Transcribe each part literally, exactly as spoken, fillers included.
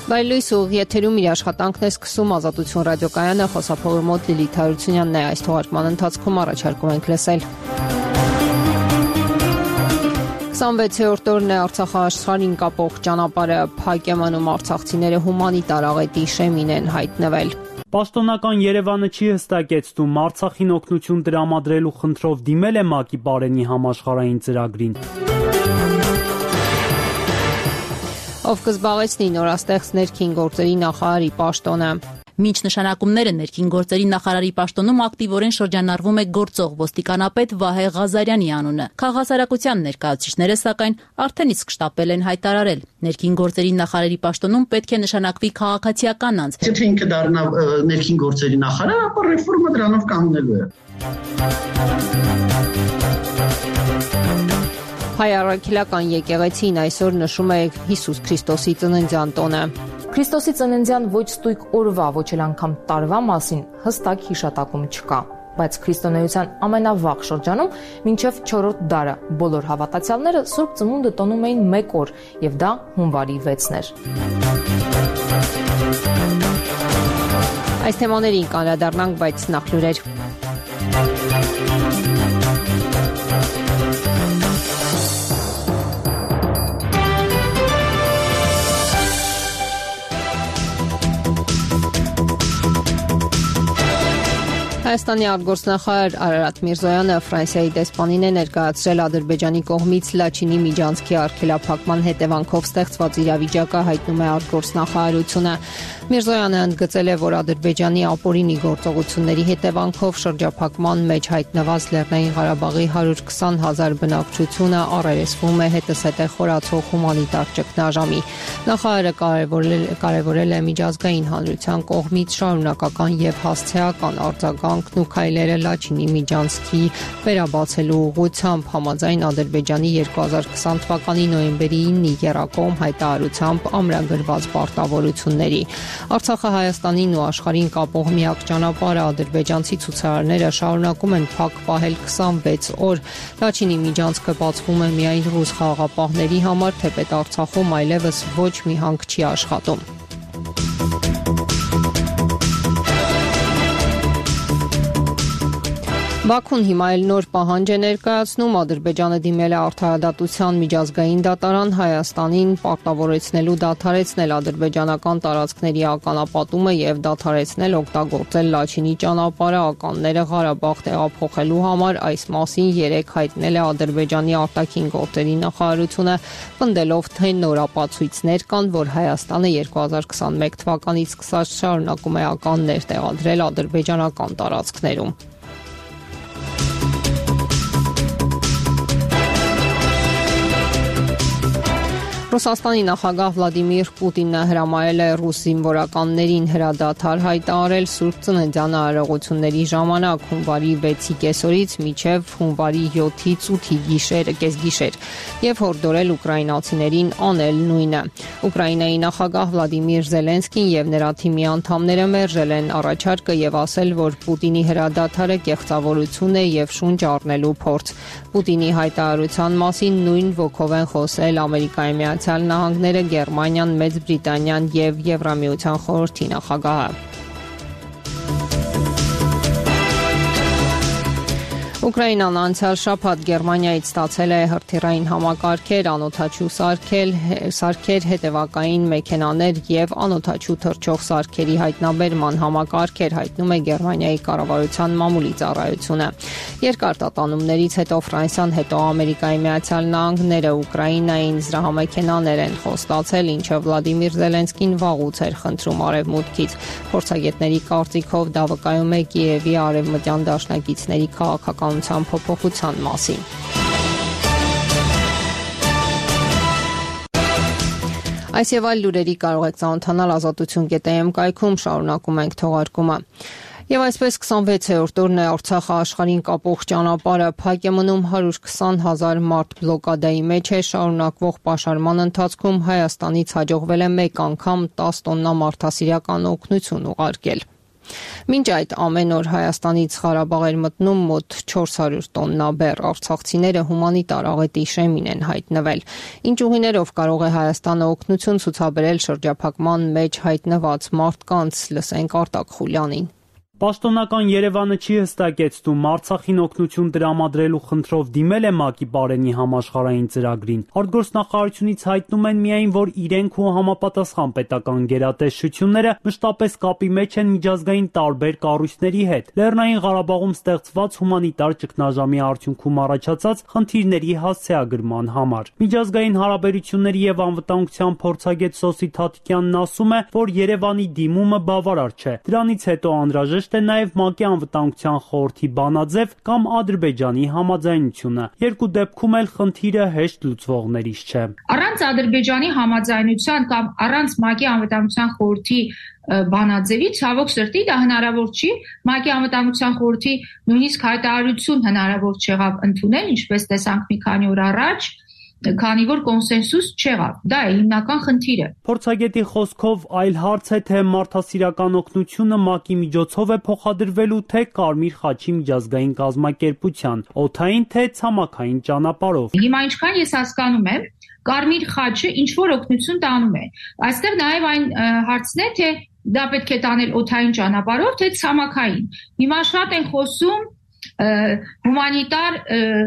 Վայրլույս ուղիղ եթերում իր աշխատանքն է սկսում Ազատություն ռադիոկայանը, խոսափողի մոտ Լիլիթ Հարությունյանն է, այս թողարկման ընթացքում առաջարկում ենք լսել։ քսանվեցերորդ օրն է Արցախը աշխարհին կապող ճանապարհը փակ է մնում, արցախցիները հումանիտար աղետի շեմին են հայտնվել։ Պաշտոնական Երևանը չի հստակեցնում Արցախին օգնություն տրամադրելու խնդրով դիմել է ՄԱԿ-ի Պարենի համաշխարհային ծրագրին։ Ով կզբաղեցնի նորաստեղծ ներքին գործերի նախարարի պաշտոնը։ Մինչ նշանակումները ներքին գործերի նախարարի պաշտոնում ակտիվորեն շրջանառվում է գործող ոստիկանապետ Վահե Ղազարյանի անունը։ Քաղաքասարակության ներկայացուցիչները սակայն արդեն իսկ շտապել են հայտարարել. ներքին գործերի նախարարի պաշտոնում պետք է նշանակվի քաղաքացիական անձ։ Եթե ինքը դառնա ներքին գործերի նախարար, ապա ռեֆորմը դրանով կանգնելու է։ Հայ առաքելական եկեղեցին այսօր նշում է Հիսուս Քրիստոսի ծննդյան տոնը։ Քրիստոսի ծննդյան ոչ ստույգ օրվա, ոչ էլ անգամ տարվա մասին հստակ հիշատակում չկա, բայց քրիստոնեության ամենավաղ շրջանում մինչև չորրորդ դարը բոլոր հավատացյալները Սուրբ Ծնունդը տոնում էին մեկ օր, եւ դա հունվարի վեցն էր։ Այս թեմաներին կանդրադառնանք, բայց նախ լուրեր։ Հայաստանի արտգործնախարար Արարատ Միրզոյանը Ֆրանսիայի դեսպանին է ներկայացրել Ադրբեջանի կողմից Լաչինի միջանցքի արգելափակման հետևանքով ստեղծված իրավիճակը, հայտնում է արտգործնախարարությունը։ Միրզոյանը ընդգծել է, որ Ադրբեջանի ապօրինի գործողությունների հետևանքով շրջափակման մեջ հայտնված Լեռնային Ղարաբաղի հարյուր քսան հազար բնակչությունը առերեսվում է հետզհետե խորացող հումանիտար ճգնաժամի։ Նախարարը կարևորել է միջազգային հանրության կողմից շարունակական եւ հասցեական արձագանքն ու քայլերը Լաչինի միջանցքի վերաբացելու ուղղությամբ, համաձայն Ադրբեջանի երկու հազար քսան թվականի նոյեմբերի ինը եռակողմ հայտարարությամբ ամրագրված պարտավորությունների։ Արցախը Հայաստանին ու աշխարհին կապող միակ ճանապարհը, ադրբեջանցի ցուցարարները շարունակում են փակ պահել քսանվեց օր։ Լաչինի միջանցքը բացվում է միայն ռուս խաղաղապահների համար, թեպետ Արցախում այլևս ոչ մի հանք չի աշխատում։ Բաքուն հիմա էլ նոր պահանջ է ներկայացնում, Ադրբեջանը դիմել է Արդարադատության միջազգային դատարան Հայաստանին պարտավորեցնելու դադարեցնել ադրբեջանական տարածքների ականապատումը եւ դադարեցնել օգտագործել Լաչինի ճանապարհը ականները Ղարաբաղ տեղափոխելու համար, այս մասին երեկ հայտնել է Ադրբեջանի արտաքին գործերի նախարարությունը, պնդելով, թե նոր ապացույցներ կան, որ Հայաստանը երկու հազար քսանմեկ թվականից սկսած շարունակում է ականներ տեղադրել ադրբեջանական տարածքներում։ Ռուսաստանի նախագահ Վլադիմիր Պուտինը հրամայել է ռուս զինվորականներին հրադադար հայտարարել Սուրբ Ծննդյան արարողությունների ժամանակ հունվարի վեցի կեսօրից մինչև հունվարի յոթից ութի գիշերը կեսգիշեր եւ հորդորել ուկրաինացիներին անել նույնը։ Ուկրաինայի նախագահ Վլադիմիր Զելենսկին եւ նրա թիմի անդամները մերժել են առաջարկը եւ ասել, որ Պուտինի հրադադարը կեղծավորություն է եւ շունչ առնելու փորձ։ Պուտինի հայտարարության մասին նույն ոգով են խոսել Ամերիկայի Միացյալ Նահանգները, Գերմանիան, Մեծ Բրիտանիան եւ Եվրամիության խորհրդի նախագահը։ Ուկրաինան անցյալ շաբաթ Գերմանիայից ստացել է հրթիռային համակարգեր, անօդաչու սարքեր, սարքեր, հետևակային մեքենաներ եւ անօդաչու թռչող սարքերի հայտնաբերման համակարգեր, հայտնում է Գերմանիայի կառավարության մամուլի ծառայությունը։ Երկար տատանումներից հետո Ֆրանսիան, հետո Ամերիկայի Միացյալ Նահանգները Ուկրաինային զրահամեքենաներ են խոստացել, ինչը Վլադիմիր Զելենսկին վաղուց էր խնդրում արևմուտքից։ Փորձագետների կարծիքով դա վկայում է Կիևի արևմտյան դաշնակիցների քաղաքական փոփոխության մասին։ Այս եւ այլ լուրերի կարող եք ծանոթանալ ազատություն կետ է էմ կայքում, շարունակում ենք թողարկումը։ Եվ այսպես քսանվեցերորդ օրն է Արցախը աշխարհին կապող ճանապարհը փակ է մնում, հարյուր քսան հազար մարդ բլոկադայի մեջ է, շարունակվող պաշարման ընթացքում Հայաստանից հաջողվել է մեկ անգամ տասը տոննա մարդասիրական օգնություն ուղարկել։ Մինչ այդ ամեն օր Հայաստանից Ղարաբաղ էր մտնում մոտ չորս հարյուր տոննա բեռ, արցախցիները հումանիտար աղետի շեմին են հայտնվել։ Ինչ ուղիներով կարող է Հայաստանը օգնություն ցուցաբերել շրջափակման մեջ հայտնված մարդկանց, լսենք Արտակ Խուլյանին։ Պաշտոնական Երևանը չի հստակեցնում Արցախին օգնություն տրամադրելու խնդրով դիմել է ՄԱԿ-ի Պարենի համաշխարհային ծրագրին։ Արտգործնախարարությունից հայտնում են միայն, որ իրենք ու համապատասխան պետական գերատեսչությունները մշտապես կապի մեջ են միջազգային տարբեր կառույցների հետ Լեռնային Ղարաբաղում ստեղծված հումանիտար ճգնաժամի արդյունքում առաջացած խնդիրների հասցեագրման համար։ Միջազգային հարաբերությունների եւ անվտանգության փորձագետ Սոսի Թաթիկյանն ասում է, որ Երևանի դիմումը բավարար չէ։ Դրանից հետո անհրաժեշտ է նաև ՄԱԿ-ի անվտանգության խորհրդի բանաձև կամ Ադրբեջանի համաձայնությունը։ Երկու դեպքում էլ խնդիրը հեշտ լուծվողներից չէ։ Առանց Ադրբեջանի համաձայնության կամ առանց ՄԱԿ-ի անվտանգության խորհրդի բանաձևի ցավոք սրտի դա հնարավոր չի։ ՄԱԿ-ի անվտանգության խորհրդի նույնիսկ հայտարարություն հնարավոր չեղավ ընդունել, ինչպես տեսանք մի քանի օր առաջ, քանի որ կոնսենսուս չեղավ։ Դա է հիմնական խնդիրը։ Փորձագետի խոսքով այլ հարց է, թե մարդասիրական օգնությունը ՄԱԿ-ի միջոցով է փոխադրվելու, թե Կարմիր խաչի միջազգային կազմակերպության, օդային թե ցամաքային ճանապարհով։ Հիմա ինչքան ես հասկանում եմ, Կարմիր խաչը ինչ որ օգնություն տանում է։ Այստեղ նաև այն հարցն է, թե դա պետք է տանել օդային ճանապարհով, թե ցամաքային։ Հիմա շատ են խոսում հումանիտար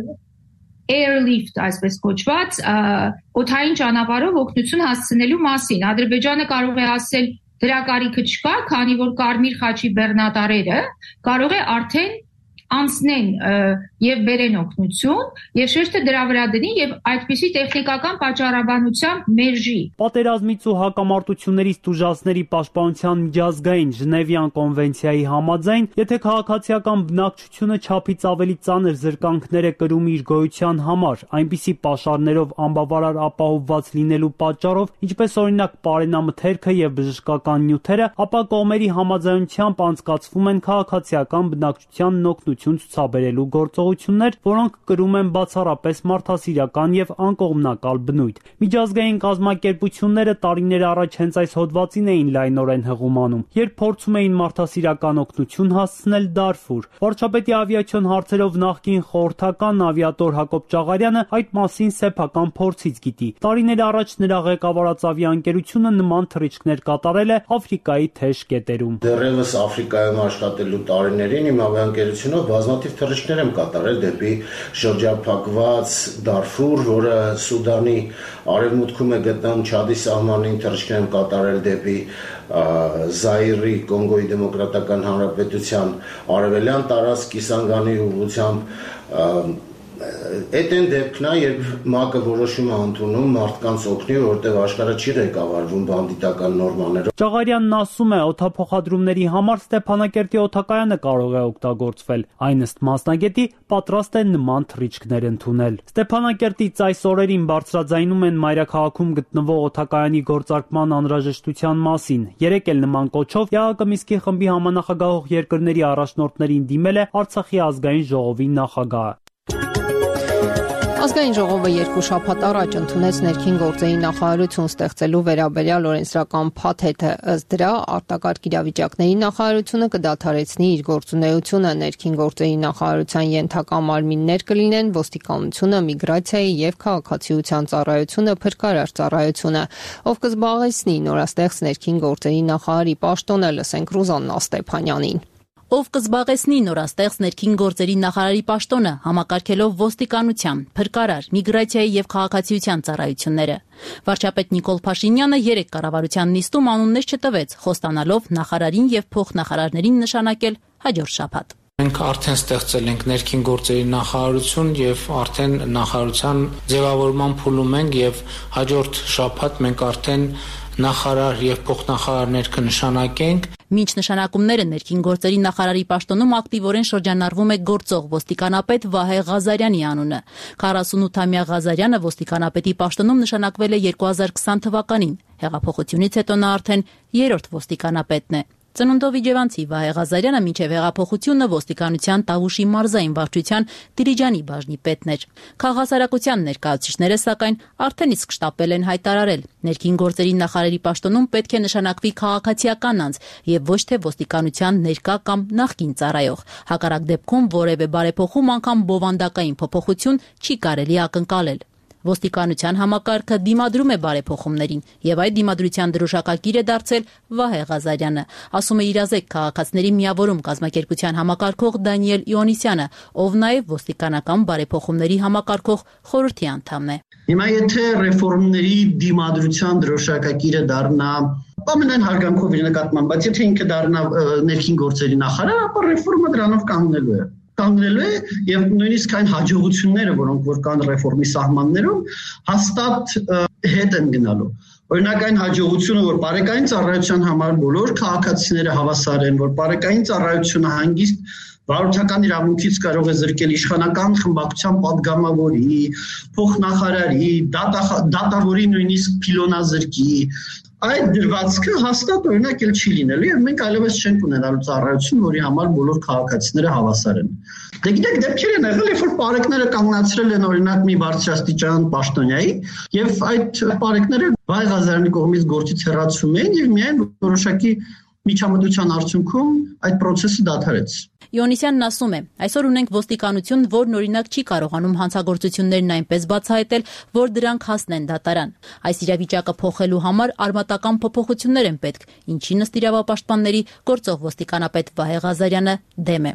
airlift, այսպես կոչված, օդային ճանապարհով օգնություն հասցնելու մասին։ Ադրբեջանը կարող է ասել դրա կարիքը չկա, քանի որ Կարմիր խաչի բեռնատարերը կարող է արդեն անցնեն եւ բերեն օգնություն եւ շեշտը դրա վրա դնի եւ այդպիսի տեխնիկական պատճառաբանությամբ մերժի։ Պատերազմից ու հակամարտություններից տուժածների պաշտպանության միջազգային Ժնևյան կոնվենցիայի համաձայն, եթե քաղաքացիական բնակչությունը չափից ավելի ծանր զրկանքներ է կրում իր գոյության համար, այնպիսի պաշարներով անբավարար ապահովված լինելու պատճառով, ինչպես օրինակ պարենամթերքը եւ բժշկական նյութերը, ապա կողմերի համաձայնությամբ անցկացվում են քաղաքացիական բնակչության օգնություն ցուցաբերելու գործողություններ, որոնք կրում են բացառապես մարդասիրական եւ անկողմնակալ բնույթ։ Միջազգային կազմակերպությունները տարիներ առաջ հենց այս հոդվածին էին լայնորեն հղում, երբ փորձում էին մարդասիրական օգնություն հասցնել Դարֆուր։ Վարչապետի ավիացիոն հարցերով նախկին խորհրդական ավիատոր Հակոբ Ճաղարյանը այդ մասին սեփական փորձից գիտի։ Տարիներ առաջ նրա ղեկավարած ավիաընկերությունը նման թռիչքներ կատարել է Աֆրիկայի թեժ կետերում։ Դեռևս Աֆրիկայում աշխատելու տարիներին իմ ավիաընկերությունը բազմաթիվ թռիչքներ եմ կատարել դեպի շրջափակված Դարֆուր, որը Սուդանի արևմուտքում է գտնվում, Չադի սահմանին թռիչքներ եմ կատարել դեպի Զայրի Կոնգոյի Դեմոկրատական Հանրապետության արևելյան տարածք Կիսանգանի ուղղությամբ Այդ են դեպքն է, երբ ՄԱԿ-ը որոշում է ընդունում մարդկանց օգնի, որտեղ աշխարհը չի ղեկավարվում բանդիտական նորմաներով։ Ճաղարյանն ասում է, օդափոխադրումների համար Ստեփանակերտի օդակայանը կարող է օգտագործվել։ Այն ըստ մասնագետի պատրաստ է նման թռիչքներ ընդունել։ Ստեփանակերտից այս օրերին բարձրաձայնում են մայրաքաղաքում գտնվող օդակայանի գործարկման անհրաժեշտության մասին։ Երեկ էլ նման կոչով ԵԱՀԿ Մինսկի խմբի համանախագահող երկրների առաջնորդներին դիմել է Արցախի ազգային ժողովի նախագահը։ Ազգային ժողովը երկու շաբաթ առաջ ընդունեց ներքին գործերի նախարարություն ստեղծելու վերաբերյալ օրենսդրական փաթեթը։ Ըստ դրա, արտակարգ իրավիճակների նախարարությունը կդադարեցնի իր գործունեությունը, ներքին գործերի նախարարության ենթակա մարմիններ կլինեն ոստիկանությունը, միգրացիայի եւ քաղաքացիության ծառայությունը, փրկարար ծառայությունը, ով կզբաղեցնի նորաստեղծ ներքին գործերի նախարարի պաշտոնը, լսենք Ռուզաննա Ստեփանյանին։ Ով կզբաղեցնի նորաստեղծ ներքին գործերի նախարարի պաշտոնը, համակարգելով ոստիկանության, փրկարար, միգրացիայի եւ քաղաքացիության ծառայությունները։ Վարչապետ Նիկոլ Փաշինյանը երեք կառավարության նիստում անուններ չտվեց, խոստանալով նախարարին եւ փոխնախարարներին նշանակել հաջորդ շաբաթ։ Մենք արդեն ստեղծել ենք ներքին գործերի նախարարություն եւ արդեն նախարարության ձևավորման փուլում ենք եւ հաջորդ շաբաթ մենք արդեն նախարար եւ փոխնախարարներ կնշանակենք։ Մինչ նշանակումները ներքին գործերի նախարարի պաշտոնում ակտիվորեն շրջանառվում է գործող ոստիկանապետ Վահե Ղազարյանի անունը։ քառասունութամյա Ղազարյանը ոստիկանապետի պաշտոնում նշանակվել է երկու հազար քսան թվականին։ Հեղափոխությունից հետո նա արդեն երրորդ ոստիկանապետն է։ Ծնունդով իջևանցի Վահե Ղազարյանը մինչև հեղափոխությունը ոստիկանության Տավուշի մարզային վարչության Դիլիջանի բաժնի պետն էր։ Քաղաքասարակության ներկայացուցիչները սակայն արդեն իսկ շտապել են հայտարարել, ներքին գործերի նախարարի պաշտոնում պետք է նշանակվի քաղաքացիական անձ եւ ոչ թե ոստիկանության ներկա կամ նախկին ծառայող։ Հակառակ դեպքում որևէ բարեփոխում անգամ բովանդակային փոփոխություն չի կարելի ակնկալել։ Ոստիկանության համակարգը դիմադրում է բարեփոխումներին եւ այդ դիմադրության դրոշակակիր է դարձել Վահե Ղազարյանը, ասում է իրազեկ քաղաքացիների միավորում կազմակերպության համակարգող Դանիել Իոնիսյանը, ով նաեւ ոստիկանական բարեփոխումների համակարգող խորհրդի անդամ է։ Հիմա եթե ռեֆորմների դիմադրության դրոշակակիրը դառնա ամենայն հարգանքով իր նկատմամբ, բայց եթե ինքը դառնա ներքին գործերի նախարար, ապա ռեֆորմը դրանով կանգնելու է։ Կանգնելու է եւ նույնիսկ այն հաջողությունները, որոնք որ կան ռեֆորմի սահմաններում, հաստատ հետ են գնալու։ Օրինակ այն հաջողությունը, որ բարեկային ծառայության համար բոլոր քաղաքացիները հավասար են, որ բարեկային ծառայությունը հանգիստ վարորդական իրավունքից կարող է զրկել իշխանական խմբակցության падգամավորի, փոխնախարարի, դատավորի նույնիսկ փիլոնազրկի, այդ դրվածքը հաստատ օրինակ էլ չի լինելու եւ մենք այլևս չենք ունենալու ծառայություն, որի համար բոլոր քաղաքացիները հավասար են։ Դե գիտեք, դեպքեր են եղել, երբ որ պարեկները կանգնացրել են օրինակ մի բարձրաստիճան պաշտոնյայի եւ այդ պարեկները Վահե Ղազարյանի կողմից գործից հեռացում էին եւ միայն որոշակի միջամտության արդյունքում այդ process-ը դադարեց։ Իոնիսյանն ասում է, այսօր ունենք ոստիկանություն, որն օրինակ չի կարողանում հանցագործություններն այնպես բացահայտել, որ դրանք հասնեն դատարան։ Այս իրավիճակը փոխելու համար արմատական փոփոխություններ են պետք, ինչին ըստ իրավապաշտպանների գործող ոստիկանապետ Վահե Ղազարյանը դեմ է։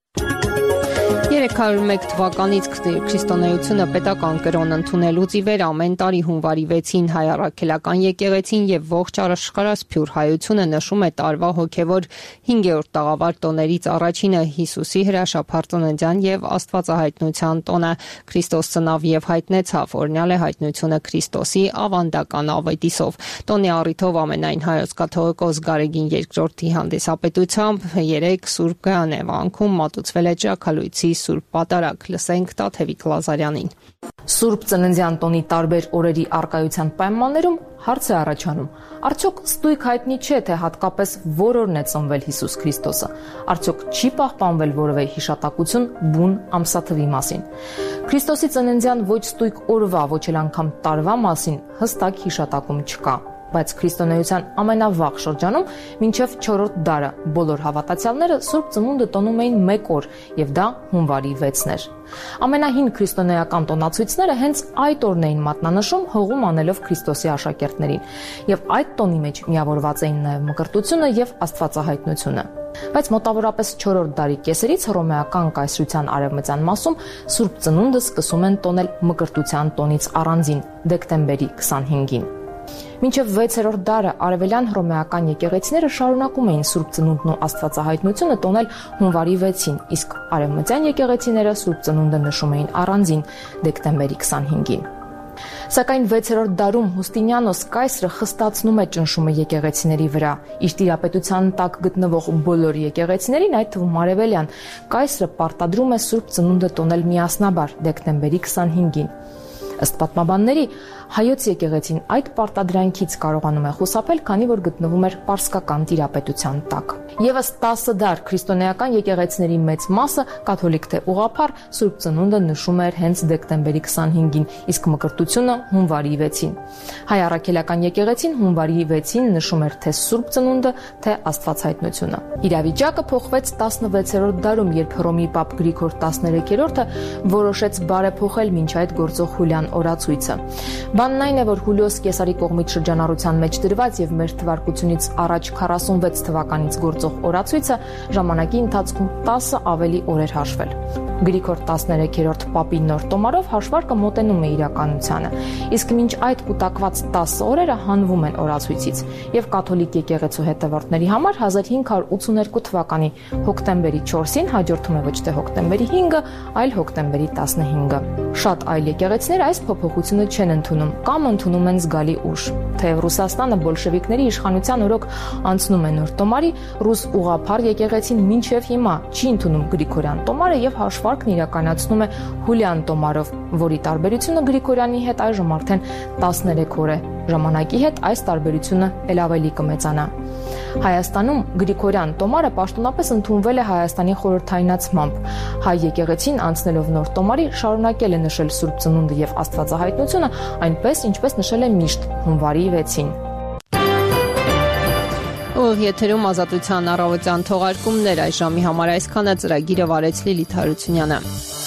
երեք հարյուր մեկ թվականից քրիստոնեությունը պետական կրոն ընդունելուց ի վեր ամեն տարի հունվարի վեցին հայ առաքելական եկեղեցին եւ ողջ աշխարհասփյուր հայությունը նշում է տարվա հոգեվոր հինգերորդ տաղավար տոներից առաջինը Հիսուսի հրաշափառ ծննդյան եւ Աստվածահայտնության տոնը։ Քրիստոս ծնավ եւ հայտնեցավ, օրհնյալ է հայտնությունը Քրիստոսի ավանդական ավետիսով։ Տոնի առիթով ամենայն հայոց կաթողիկոս Գարեգին երկրորդի հանդիսապետությամբ երեք Սուրբ Գայանևանքում մատուցվել է ճաքալույցի Սուրբ Պատարագ, լսենք Տաթևիկ Լազարյանին։ Սուրբ ծննդյան տոնի տարբեր օրերի արկայության պայմաններում հարց է առաջանում. արդյոք ստույգ հայտնի չէ, թե հատկապես որ օրն է ծնվել Հիսուս Քրիստոսը։ Արդյոք չի պահպանվել որևէ հիշատակություն բուն ամսաթվի մասին։ Քրիստոսի ծննդյան ոչ ստույգ օրվա, ոչ էլ անգամ տարվա մասին հստակ հիշատակում չկա։ Բայց քրիստոնեության ամենավաղ շրջանում մինչև չորրորդ դարը բոլոր հավատացյալները Սուրբ Ծնունդը տոնում էին մեկ օր, եւ դա հունվարի վեցն էր։ Ամենահին քրիստոնեական տոնացույցները հենց այդ օրն էին մատնանշում հողում անելով Քրիստոսի աշակերտներին, եւ այդ տոնի մեջ միավորված էին նաեւ մկրտությունը եւ Աստվածահայտնությունը։ Բայց մոտավորապես չորրորդ դարի կեսերից հռոմեական կայսրության արևմտյան մասում Սուրբ Ծնունդը սկսում են տոնել մկրտության տոնից առանձին դեկտեմբերի քսանհինգին։ Մինչև վեցերորդ դարը արևելյան հռոմեական եկեղեցիները շարունակում էին Սուրբ Ծնունդն ու Աստվածահայտնությունը տոնել հունվարի վեցին, իսկ արևմտյան եկեղեցիները Սուրբ Ծնունդը նշում էին առանձին դեկտեմբերի քսանհինգին։ Սակայն վեցերորդ դարում Հուստինիանոս կայսրը խստացնում է ճնշումը եկեղեցիների վրա։ Իր տիրապետության տակ գտնվող բոլոր եկեղեցիներին, այդ թվում արևելյան, կայսրը պարտադրում է Սուրբ Ծնունդը տոնել միասնաբար դեկտեմբերի քսանհինգին։ Ըստ պատմաբանների, հայոց եկեղեցին այդ պարտադրանքից կարողանում է խուսափել, քանի որ գտնվում էր պարսկական տիրապետության տակ։ Եվս տասը դար քրիստոնեական եկեղեցիների մեծ մասը, կաթոլիկ թե ուղղափառ, Սուրբ Ծնունդը նշում էր հենց դեկտեմբերի քսանհինգին, իսկ մկրտությունը հունվարի վեցին։ Հայ առաքելական եկեղեցին հունվարի վեցին նշում էր թե Սուրբ Ծնունդը, թե Աստվածահայտնությունը։ Իրավիճակը փոխվեց տասնվեցերորդ դարում, երբ Հռոմի Պապ Գրիգոր տասներեքերորդը որոշեց բարեփոխել մինչ այդ գործող Հուլիան օրացույցը։ Բանն այն է, որ Հուլիոս Կեսարի կողմից շրջանառության մեջ դրված եւ մեր թվարկությունից առաջ քառասունվեց թվականից գործող օրացույցը ժամանակի ընթացքում տասը ավելի օր էր հաշվել։ Գրիգոր տասներեքերորդ Պապի նոր տոմարով հաշվարկը մոտենում է իրականությանը, իսկ մինչ այդ կուտակված տասը օրերը հանվում են օրացույցից եւ կաթոլիկ եկեղեցու հետևորդների համար հազար հինգ հարյուր ութսուներկու թվականի հոկտեմբերի չորսին հաջորդում է ոչ թե հոկտեմբերի հինգը, այլ հոկտեմբերի տասնհինգը։ Շատ այլ եկեղեցիներ այս փոփոխությունը չեն ընդունում կամ ընդունում են զգալի ուշ։ Թեև Ռուսաստանը բոլշևիկների իշխանության օրոք անցնում է նոր տոմարի, ռուս ուղղափառ եկեղեցին մինչև հիմա չի ընդունում Գրիգորյան տոմարը եւ հաշվարկն իրականացնում է Հուլիան տոմարով, որի տարբերությունը Գրիգորյանի հետ այժմ արդեն տասներեք օր է։ Ժամանակի հետ այս տարբերությունը ել ավելի կմեծանա։ Հայաստանում Գրիգորյան տոմարը պաշտոնապես ընդունվել է Հայաստանի խորհրդայնացմամբ։ Հայ եկեղեցին անցնելով նոր տոմարի շարունակել է նշել Սուրբ Ծնունդը եւ Աստվածահայտնությունը, այնպես ինչպես նշել է միշտ հունվարի վեցին։ Ուղիղ եթերում Ազատության առավոտյան թողարկումներ, այս ժամի համար այսքանը, ծրագիրը վարեց Լիլիթ Հարությունյանը։